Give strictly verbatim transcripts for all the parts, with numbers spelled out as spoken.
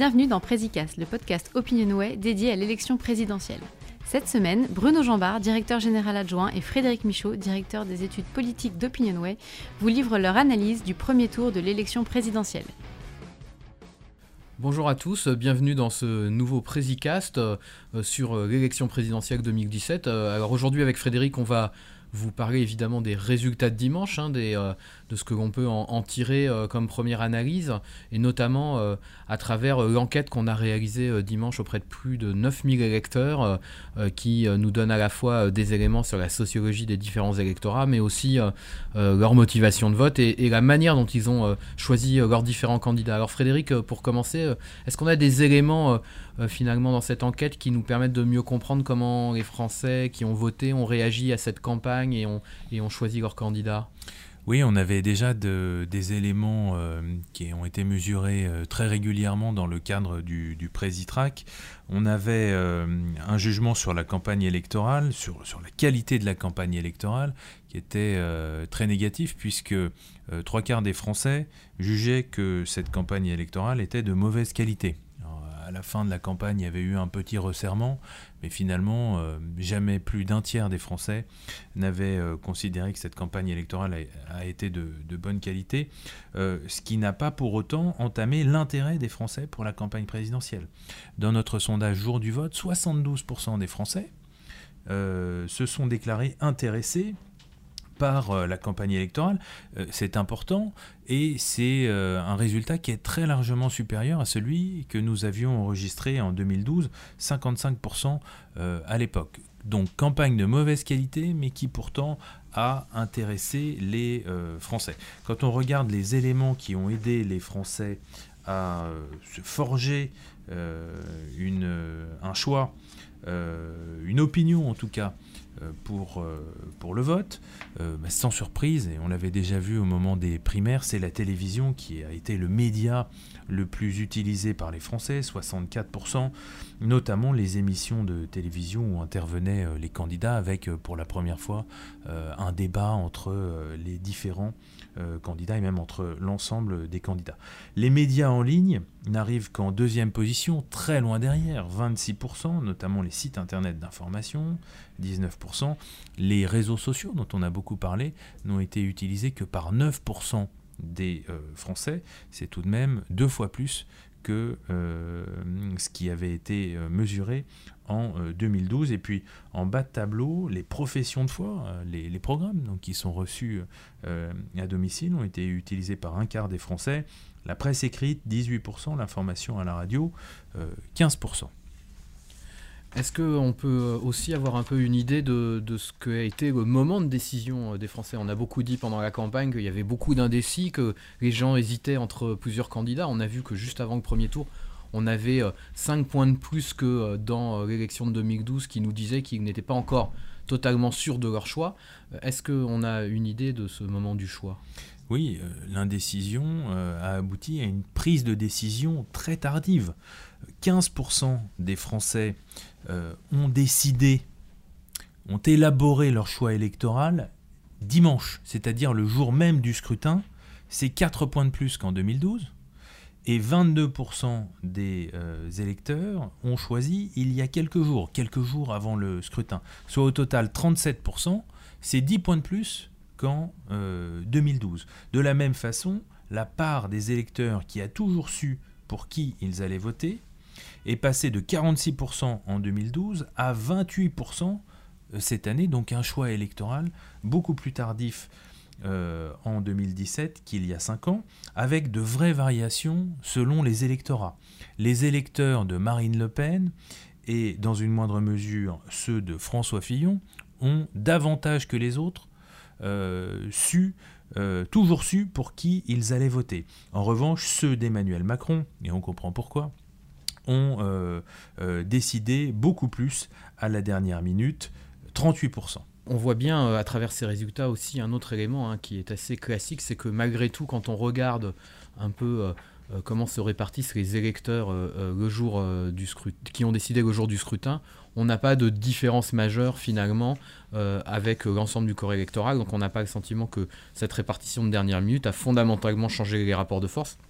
Bienvenue dans Prézicast, le podcast Opinionway dédié à l'élection présidentielle. Cette semaine, Bruno Jambard, directeur général adjoint, et Frédéric Michaud, directeur des études politiques d'Opinionway, vous livrent leur analyse du premier tour de l'élection présidentielle. Bonjour à tous, bienvenue dans ce nouveau Prézicast euh, sur euh, l'élection présidentielle deux mille dix-sept. Euh, alors aujourd'hui avec Frédéric, on va vous parler évidemment des résultats de dimanche, hein, des, euh, de ce que l'on peut en, en tirer euh, comme première analyse, et notamment euh, à travers euh, l'enquête qu'on a réalisée euh, dimanche auprès de plus de neuf mille électeurs, euh, euh, qui euh, nous donne à la fois euh, des éléments sur la sociologie des différents électorats, mais aussi euh, euh, leur motivation de vote et, et la manière dont ils ont euh, choisi euh, leurs différents candidats. Alors Frédéric, euh, pour commencer, euh, est-ce qu'on a des éléments euh, euh, finalement dans cette enquête qui nous permettent de mieux comprendre comment les Français qui ont voté ont réagi à cette campagne et ont, et ont choisi leur candidat? Oui, on avait déjà de, des éléments euh, qui ont été mesurés euh, très régulièrement dans le cadre du, du Prézitrac. On avait euh, un jugement sur la campagne électorale, sur, sur la qualité de la campagne électorale, qui était euh, très négatif, puisque euh, trois quarts des Français jugeaient que cette campagne électorale était de mauvaise qualité. À la fin de la campagne, il y avait eu un petit resserrement, mais finalement, euh, jamais plus d'un tiers des Français n'avaient euh, considéré que cette campagne électorale a, a été de, de bonne qualité, euh, ce qui n'a pas pour autant entamé l'intérêt des Français pour la campagne présidentielle. Dans notre sondage jour du vote, soixante-douze pour cent des Français euh, se sont déclarés intéressés par euh, la campagne électorale. Euh, c'est important et c'est euh, un résultat qui est très largement supérieur à celui que nous avions enregistré en deux mille douze, cinquante-cinq pour cent euh, à l'époque. Donc campagne de mauvaise qualité, mais qui pourtant a intéressé les euh, Français. Quand on regarde les éléments qui ont aidé les Français à euh, se forger euh, une, euh, un choix, euh, une opinion en tout cas, Pour, euh, pour le vote, euh, bah, sans surprise, et on l'avait déjà vu au moment des primaires, c'est la télévision qui a été le média le plus utilisé par les Français, soixante-quatre pour cent, notamment les émissions de télévision où intervenaient euh, les candidats avec euh, pour la première fois euh, un débat entre euh, les différents euh, candidats et même entre l'ensemble des candidats. Les médias en ligne n'arrivent qu'en deuxième position, très loin derrière, vingt-six pour cent, notamment les sites internet d'information, dix-neuf pour cent. Les réseaux sociaux, dont on a beaucoup parlé, n'ont été utilisés que par neuf pour cent des euh, Français. C'est tout de même deux fois plus que euh, ce qui avait été euh, mesuré en euh, deux mille douze. Et puis, en bas de tableau, les professions de foi, euh, les, les programmes donc, qui sont reçus euh, à domicile ont été utilisés par un quart des Français. La presse écrite, dix-huit pour cent, l'information à la radio, euh, quinze pour cent. Est-ce qu'on peut aussi avoir un peu une idée de, de ce qu'a été le moment de décision des Français? On a beaucoup dit pendant la campagne qu'il y avait beaucoup d'indécis, que les gens hésitaient entre plusieurs candidats. On a vu que juste avant le premier tour, on avait cinq points de plus que dans l'élection de deux mille douze qui nous disaient qu'ils n'étaient pas encore totalement sûrs de leur choix. Est-ce qu'on a une idée de ce moment du choix ? Oui, euh, l'indécision euh, a abouti à une prise de décision très tardive. quinze pour cent des Français euh, ont décidé, ont élaboré leur choix électoral dimanche, c'est-à-dire le jour même du scrutin. C'est quatre points de plus qu'en deux mille douze. Et vingt-deux pour cent des euh, électeurs ont choisi il y a quelques jours, quelques jours avant le scrutin. Soit au total trente-sept pour cent, c'est dix points de plus qu'en euh, deux mille douze. De la même façon, la part des électeurs qui a toujours su pour qui ils allaient voter est passée de quarante-six pour cent en deux mille douze à vingt-huit pour cent cette année, donc un choix électoral beaucoup plus tardif euh, en deux mille dix-sept qu'il y a cinq ans, avec de vraies variations selon les électorats. Les électeurs de Marine Le Pen et, dans une moindre mesure, ceux de François Fillon ont davantage que les autres Euh, su, euh, toujours su pour qui ils allaient voter. En revanche, ceux d'Emmanuel Macron, et on comprend pourquoi, ont euh, euh, décidé beaucoup plus à la dernière minute, trente-huit pour cent. On voit bien euh, à travers ces résultats aussi un autre élément hein, qui est assez classique, c'est que malgré tout, quand on regarde un peu euh, euh, comment se répartissent les électeurs euh, euh, le jour, euh, du scrutin, qui ont décidé le jour du scrutin, on n'a pas de différence majeure finalement euh, avec l'ensemble du corps électoral, donc on n'a pas le sentiment que cette répartition de dernière minute a fondamentalement changé les rapports de force.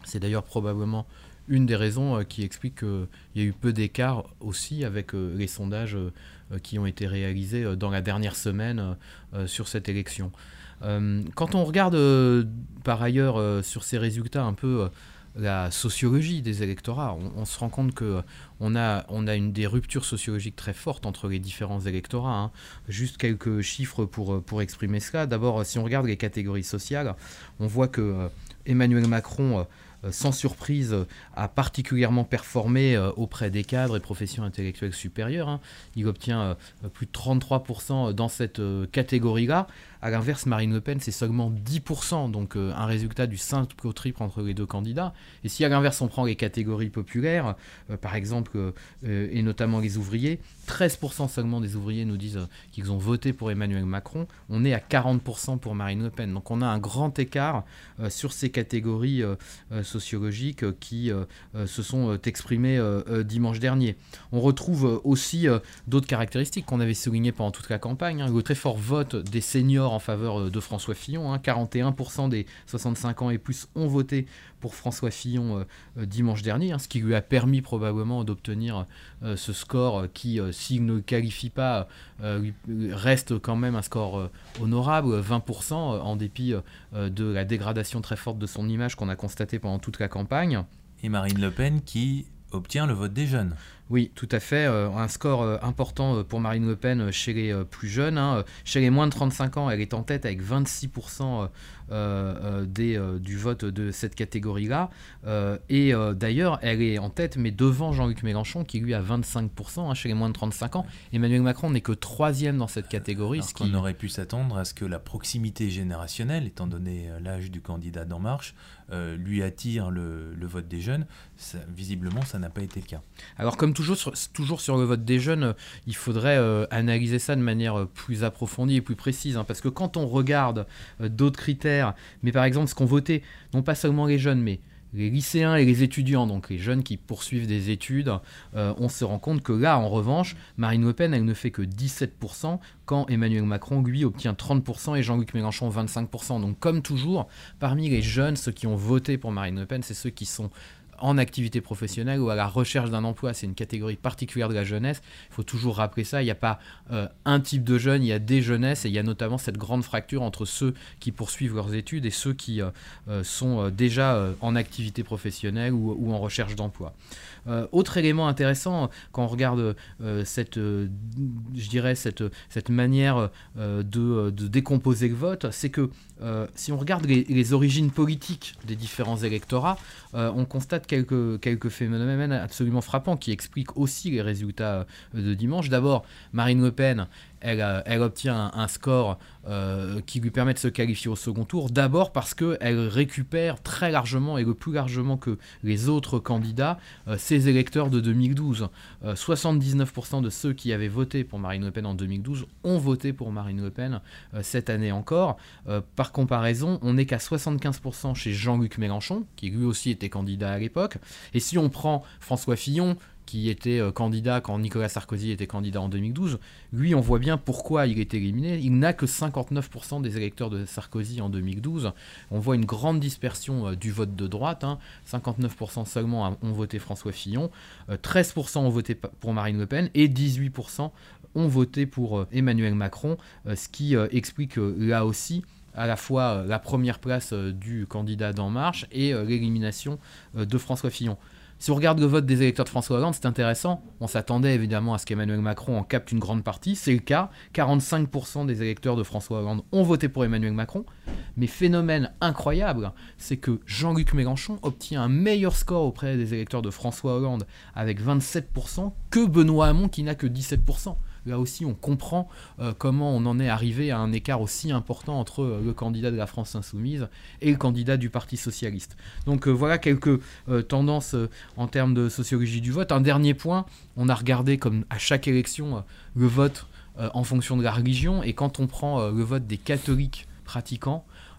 C'est d'ailleurs probablement une des raisons euh, qui explique qu'il y a eu peu d'écart aussi avec euh, les sondages euh, qui ont été réalisés euh, dans la dernière semaine euh, sur cette élection. Euh, quand on regarde euh, par ailleurs euh, sur ces résultats un peu euh, la sociologie des électorats, on, on se rend compte qu'on euh, a, on a une des ruptures sociologiques très fortes entre les différents électorats. Hein. Juste quelques chiffres pour, pour exprimer cela. D'abord, si on regarde les catégories sociales, on voit que euh, Emmanuel Macron... Euh, sans surprise, a particulièrement performé auprès des cadres et professions intellectuelles supérieures. Hein. Il obtient plus de trente-trois pour cent dans cette catégorie-là. À l'inverse, Marine Le Pen, c'est seulement dix pour cent, donc un résultat du simple au triple entre les deux candidats. Et si à l'inverse, on prend les catégories populaires, euh, par exemple, euh, et notamment les ouvriers, treize pour cent seulement des ouvriers nous disent qu'ils ont voté pour Emmanuel Macron. On est à quarante pour cent pour Marine Le Pen. Donc on a un grand écart euh, sur ces catégories euh, sociologiques qui euh, se sont euh, exprimées euh, dimanche dernier. On retrouve aussi euh, d'autres caractéristiques qu'on avait soulignées pendant toute la campagne. Hein. Le très fort vote des seniors en faveur de François Fillon. Hein. quarante et un pour cent des soixante-cinq ans et plus ont voté pour François Fillon euh, euh, dimanche dernier, hein, ce qui lui a permis probablement d'obtenir euh, ce score qui, euh, s'il ne le qualifie pas, euh, lui, reste quand même un score euh, honorable, vingt pour cent, euh, en dépit euh, de la dégradation très forte de son image qu'on a constatée pendant toute la campagne. Et Marine Le Pen qui obtient le vote des jeunes. Oui, tout à fait. Euh, un score euh, important euh, pour Marine Le Pen euh, chez les euh, plus jeunes. Hein. Chez les moins de trente-cinq ans, elle est en tête avec vingt-six pour cent euh, euh, des, euh, du vote de cette catégorie-là. Euh, et euh, d'ailleurs, elle est en tête, mais devant Jean-Luc Mélenchon, qui lui a vingt-cinq pour cent hein, chez les moins de trente-cinq ans. Emmanuel Macron n'est que troisième dans cette catégorie. Alors ce qu'on qui... aurait pu s'attendre à ce que la proximité générationnelle, étant donné l'âge du candidat d'En Marche, euh, lui attire le, le vote des jeunes. Ça, visiblement, ça n'a pas été le cas. Alors, comme toujours sur, toujours sur le vote des jeunes, il faudrait euh, analyser ça de manière plus approfondie et plus précise. Hein, parce que quand on regarde euh, d'autres critères, mais par exemple ce qu'ont voté, non pas seulement les jeunes, mais les lycéens et les étudiants, donc les jeunes qui poursuivent des études, euh, on se rend compte que là, en revanche, Marine Le Pen, elle ne fait que dix-sept pour cent, quand Emmanuel Macron, lui, obtient trente pour cent et Jean-Luc Mélenchon vingt-cinq pour cent. Donc comme toujours, parmi les jeunes, ceux qui ont voté pour Marine Le Pen, c'est ceux qui sont en activité professionnelle ou à la recherche d'un emploi. C'est une catégorie particulière de la jeunesse. Il faut toujours rappeler ça. Il n'y a pas euh, un type de jeune, il y a des jeunesses et il y a notamment cette grande fracture entre ceux qui poursuivent leurs études et ceux qui euh, euh, sont euh, déjà euh, en activité professionnelle ou, ou en recherche d'emploi. Euh, autre élément intéressant quand on regarde euh, cette, euh, je dirais cette, cette manière euh, de, de décomposer le vote, c'est que euh, si on regarde les, les origines politiques des différents électorats, euh, on constate quelques, quelques phénomènes absolument frappants qui expliquent aussi les résultats de dimanche. D'abord, Marine Le Pen, elle, elle obtient un, un score euh, qui lui permet de se qualifier au second tour, d'abord parce qu'elle récupère très largement et le plus largement que les autres candidats euh, ses électeurs de deux mille douze. Euh, soixante-dix-neuf pour cent de ceux qui avaient voté pour Marine Le Pen en deux mille douze ont voté pour Marine Le Pen euh, cette année encore. Euh, par comparaison, on n'est qu'à soixante-quinze pour cent chez Jean-Luc Mélenchon, qui lui aussi était candidat à l'époque. Et si on prend François Fillon, qui était euh, candidat quand Nicolas Sarkozy était candidat en deux mille douze, lui, on voit bien pourquoi il est éliminé. Il n'a que cinquante-neuf pour cent des électeurs de Sarkozy en deux mille douze. On voit une grande dispersion euh, du vote de droite. Hein. cinquante-neuf pour cent seulement ont voté François Fillon, euh, treize pour cent ont voté pour Marine Le Pen et dix-huit pour cent ont voté pour euh, Emmanuel Macron, euh, ce qui euh, explique euh, là aussi à la fois euh, la première place euh, du candidat d'En Marche et euh, l'élimination euh, de François Fillon. Si on regarde le vote des électeurs de François Hollande, c'est intéressant. On s'attendait évidemment à ce qu'Emmanuel Macron en capte une grande partie. C'est le cas. quarante-cinq pour cent des électeurs de François Hollande ont voté pour Emmanuel Macron. Mais phénomène incroyable, c'est que Jean-Luc Mélenchon obtient un meilleur score auprès des électeurs de François Hollande avec vingt-sept pour cent que Benoît Hamon qui n'a que dix-sept pour cent. Là aussi, on comprend euh, comment on en est arrivé à un écart aussi important entre euh, le candidat de la France Insoumise et le candidat du Parti Socialiste. Donc euh, voilà quelques euh, tendances euh, en termes de sociologie du vote. Un dernier point, on a regardé comme à chaque élection euh, le vote euh, en fonction de la religion, et quand on prend euh, le vote des catholiques pratiquants,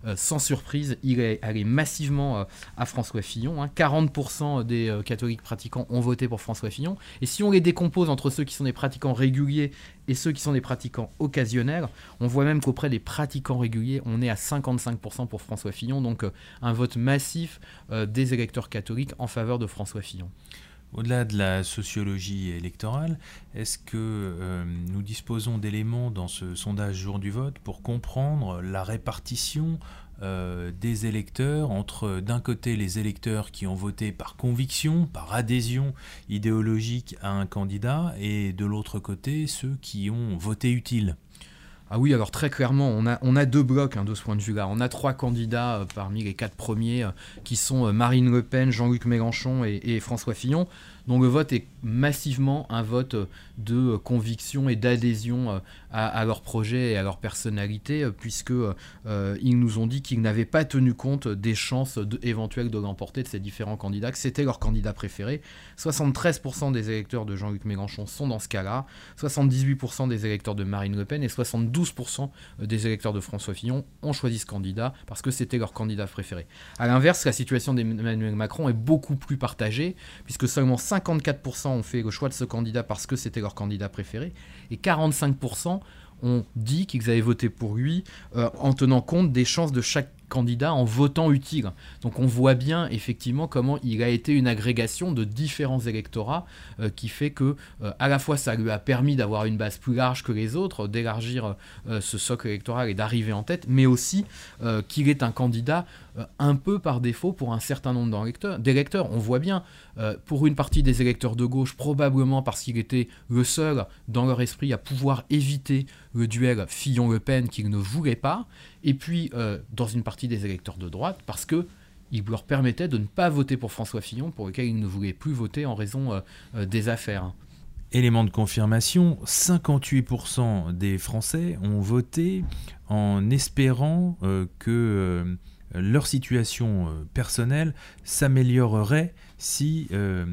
euh, sans surprise, il est allé massivement euh, à François Fillon. Hein. quarante pour cent des euh, catholiques pratiquants ont voté pour François Fillon. Et si on les décompose entre ceux qui sont des pratiquants réguliers et ceux qui sont des pratiquants occasionnels, on voit même qu'auprès des pratiquants réguliers, on est à cinquante-cinq pour cent pour François Fillon. Donc euh, un vote massif euh, des électeurs catholiques en faveur de François Fillon. Au-delà de la sociologie électorale, est-ce que euh, nous disposons d'éléments dans ce sondage jour du vote pour comprendre la répartition euh, des électeurs entre, d'un côté, les électeurs qui ont voté par conviction, par adhésion idéologique à un candidat, et de l'autre côté, ceux qui ont voté utile ? Ah oui, alors très clairement, on a, on a deux blocs hein, de ce point de vue-là. On a trois candidats euh, parmi les quatre premiers euh, qui sont euh, Marine Le Pen, Jean-Luc Mélenchon et, et François Fillon, dont le vote est massivement un vote euh, de euh, conviction et d'adhésion euh, à, à leur projet et à leur personnalité, euh, puisque euh, ils nous ont dit qu'ils n'avaient pas tenu compte des chances de, éventuelles de l'emporter de ces différents candidats, que c'était leur candidat préféré. soixante-treize pour cent des électeurs de Jean-Luc Mélenchon sont dans ce cas-là, soixante-dix-huit pour cent des électeurs de Marine Le Pen et soixante-douze pour cent des électeurs de François Fillon ont choisi ce candidat parce que c'était leur candidat préféré. A l'inverse, la situation d'Emmanuel Macron est beaucoup plus partagée, puisque seulement cinquante-quatre pour cent ont fait le choix de ce candidat parce que c'était leur candidat préféré, et quarante-cinq pour cent ont dit qu'ils avaient voté pour lui euh, en tenant compte des chances de chaque candidat en votant utile. Donc on voit bien effectivement comment il a été une agrégation de différents électorats euh, qui fait que euh, à la fois ça lui a permis d'avoir une base plus large que les autres, d'élargir euh, ce socle électoral et d'arriver en tête, mais aussi euh, qu'il est un candidat euh, un peu par défaut pour un certain nombre d'électeurs. On voit bien euh, pour une partie des électeurs de gauche, probablement parce qu'il était le seul dans leur esprit à pouvoir éviter le duel Fillon-Le Pen qu'ils ne voulaient pas, et puis euh, dans une partie des électeurs de droite, parce que il leur permettait de ne pas voter pour François Fillon, pour lequel ils ne voulaient plus voter en raison euh, euh, des affaires. Élément de confirmation, cinquante-huit pour cent des Français ont voté en espérant euh, que euh, leur situation euh, personnelle s'améliorerait si euh,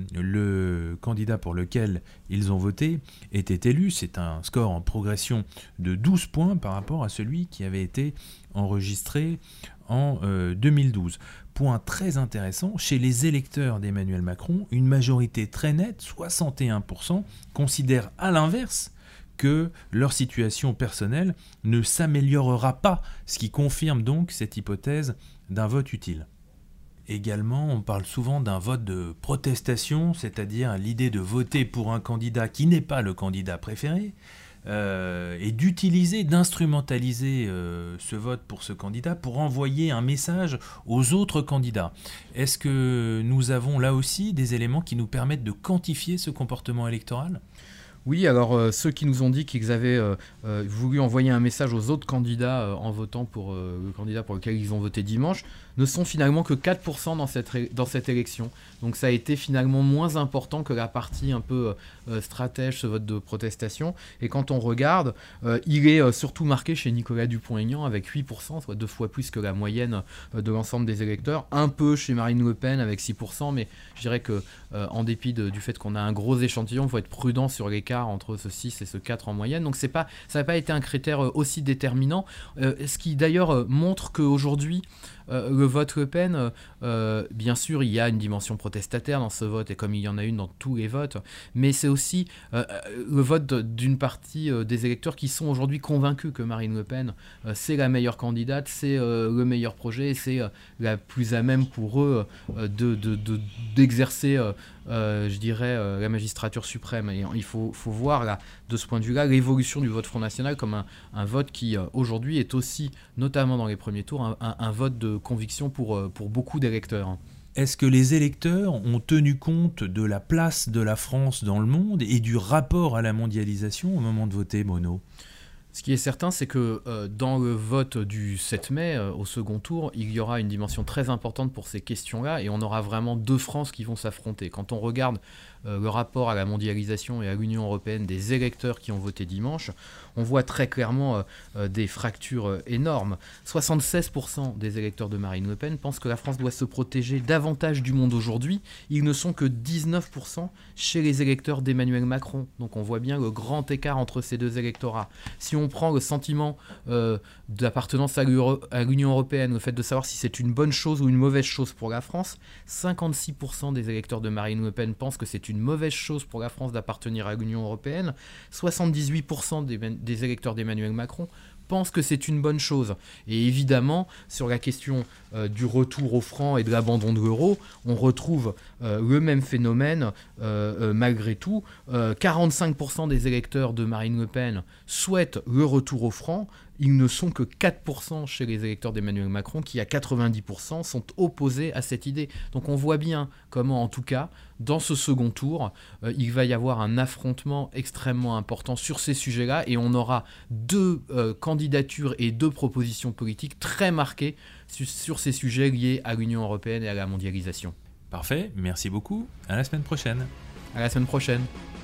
le candidat pour lequel ils ont voté était élu. C'est un score en progression de douze points par rapport à celui qui avait été enregistré en euh, deux mille douze. Point très intéressant, chez les électeurs d'Emmanuel Macron, une majorité très nette, soixante et un pour cent, considère à l'inverse que leur situation personnelle ne s'améliorera pas, ce qui confirme donc cette hypothèse d'un vote utile. Également, on parle souvent d'un vote de protestation, c'est-à-dire l'idée de voter pour un candidat qui n'est pas le candidat préféré, euh, et d'utiliser, d'instrumentaliser euh, ce vote pour ce candidat pour envoyer un message aux autres candidats. Est-ce que nous avons là aussi des éléments qui nous permettent de quantifier ce comportement électoral ? Oui, alors euh, ceux qui nous ont dit qu'ils avaient euh, euh, voulu envoyer un message aux autres candidats euh, en votant pour euh, le candidat pour lequel ils ont voté dimanche ne sont finalement que quatre pour cent dans cette, ré- dans cette élection. Donc ça a été finalement moins important que la partie un peu euh, stratège, ce vote de protestation. Et quand on regarde, euh, il est euh, surtout marqué chez Nicolas Dupont-Aignan avec huit pour cent, soit deux fois plus que la moyenne euh, de l'ensemble des électeurs. Un peu chez Marine Le Pen avec six pour cent, mais je dirais que euh, en dépit de, du fait qu'on a un gros échantillon, il faut être prudent sur l'écart entre ce six et ce quatre en moyenne. Donc c'est pas, ça n'a pas été un critère euh, aussi déterminant. Euh, ce qui d'ailleurs euh, montre qu'aujourd'hui, Euh, le vote Le Pen, euh, euh, bien sûr, il y a une dimension protestataire dans ce vote, et comme il y en a une dans tous les votes, mais c'est aussi euh, le vote d'une partie euh, des électeurs qui sont aujourd'hui convaincus que Marine Le Pen, euh, c'est la meilleure candidate, c'est euh, le meilleur projet, et c'est euh, la plus à même pour eux euh, de, de, de, d'exercer, euh, euh, je dirais, euh, la magistrature suprême. Et il faut, faut voir, là, de ce point de vue-là, l'évolution du vote Front National comme un, un vote qui, euh, aujourd'hui, est aussi, notamment dans les premiers tours, un, un, un vote de conviction pour, pour beaucoup d'électeurs. Est-ce que les électeurs ont tenu compte de la place de la France dans le monde et du rapport à la mondialisation au moment de voter, Bruno ? Ce qui est certain, c'est que euh, dans le vote du sept mai, euh, au second tour, il y aura une dimension très importante pour ces questions-là, et on aura vraiment deux France qui vont s'affronter. Quand on regarde euh, le rapport à la mondialisation et à l'Union européenne des électeurs qui ont voté dimanche, on voit très clairement euh, euh, des fractures euh, énormes. soixante-seize pour cent des électeurs de Marine Le Pen pensent que la France doit se protéger davantage du monde aujourd'hui. Ils ne sont que dix-neuf pour cent chez les électeurs d'Emmanuel Macron. Donc on voit bien le grand écart entre ces deux électorats. Si on on prend le sentiment euh, d'appartenance à l'Union européenne, le fait de savoir si c'est une bonne chose ou une mauvaise chose pour la France, cinquante-six pour cent des électeurs de Marine Le Pen pensent que c'est une mauvaise chose pour la France d'appartenir à l'Union européenne, soixante-dix-huit pour cent des, des électeurs d'Emmanuel Macron pensent que c'est une bonne chose. Et évidemment, sur la question euh, du retour au franc et de l'abandon de l'euro, on retrouve euh, le même phénomène euh, euh, malgré tout. Euh, quarante-cinq pour cent des électeurs de Marine Le Pen souhaitent le retour au franc. Ils ne sont que quatre pour cent chez les électeurs d'Emmanuel Macron qui, à quatre-vingt-dix pour cent, sont opposés à cette idée. Donc on voit bien comment, en tout cas, dans ce second tour, euh, il va y avoir un affrontement extrêmement important sur ces sujets-là et on aura deux euh, candidatures et deux propositions politiques très marquées su- sur ces sujets liés à l'Union européenne et à la mondialisation. Parfait, merci beaucoup. À la semaine prochaine. À la semaine prochaine.